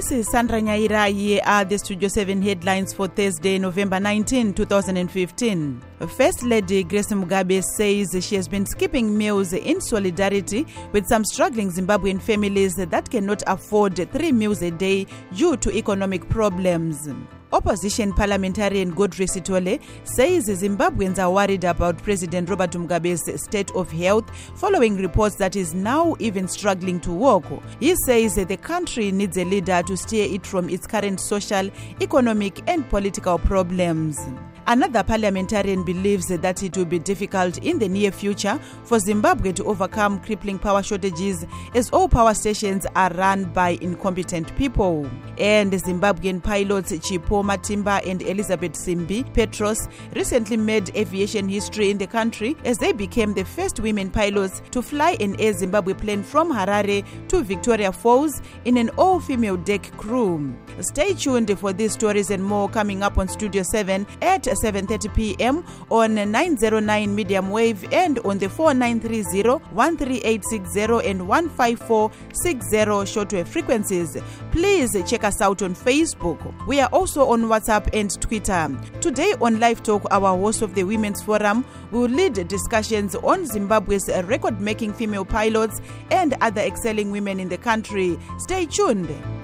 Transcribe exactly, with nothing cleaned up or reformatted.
This is Sandra Nyaira. Here are the Studio seven headlines for Thursday, November nineteenth, two thousand fifteen. First Lady Grace Mugabe says she has been skipping meals in solidarity with some struggling Zimbabwean families that cannot afford three meals a day due to economic problems. Opposition parliamentarian Godfrey Sitole says Zimbabweans are worried about President Robert Mugabe's state of health following reports that he is now even struggling to walk. He says the country needs a leader to steer it from its current social, economic and political problems. Another parliamentarian believes that it will be difficult in the near future for Zimbabwe to overcome crippling power shortages as all power stations are run by incompetent people. And Zimbabwean pilots Chipo Matimba and Elizabeth Simbi Petros recently made aviation history in the country as they became the first women pilots to fly an Air Zimbabwe plane from Harare to Victoria Falls in an all-female deck crew. Stay tuned for these stories and more coming up on Studio seven at seven thirty p m on nine oh nine medium wave and on the four nine three zero, one three eight six zero and one five four six zero shortwave frequencies. Please check us out on Facebook. We are also on WhatsApp and Twitter. Today on Live Talk, our host of the Women's Forum will lead discussions on Zimbabwe's record-making female pilots and other excelling women in the country. Stay tuned.